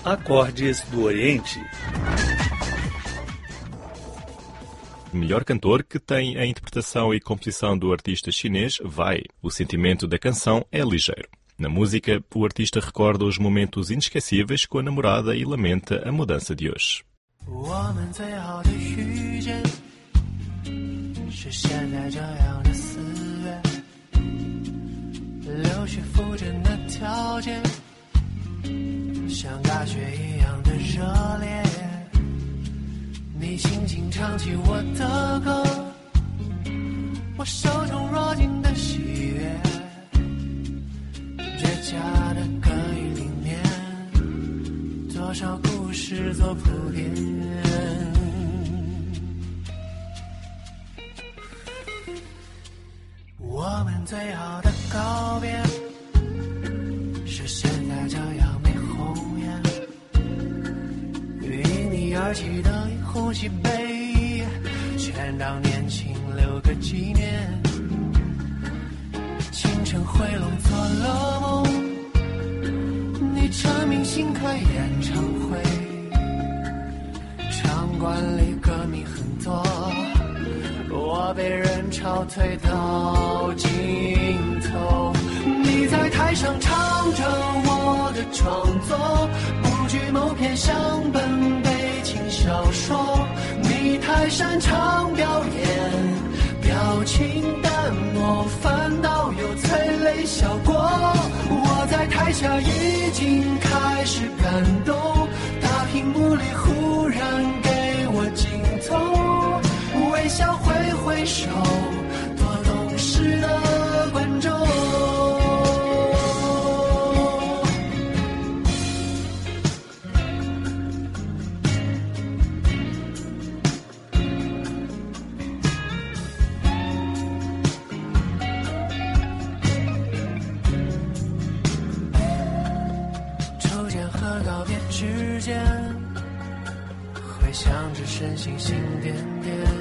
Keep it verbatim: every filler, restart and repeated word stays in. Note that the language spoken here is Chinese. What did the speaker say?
Acordes do Oriente. O melhor cantor, que tem a interpretação e composição do artista chinês Vai. O sentimento da canção é ligeiro. Na música, o artista recorda os momentos inesquecíveis com a namorada e lamenta a mudança de hoje. 我们最好的告别是现在这样没红颜，因你而起的一呼吸杯，全当年轻留个纪念。清晨回笼做了梦，你唱明星开演唱会，场馆里歌迷很多，我被人潮推到尽头。你在台上唱着我的创作，不惧某篇相本悲情小说。你太擅长表演，表情淡漠，反倒有催泪效果。我在台下已经开始感动，大屏幕里忽然给我镜头，微笑挥挥手，多懂事的观众。初见和告别之间，回想着身心心点点。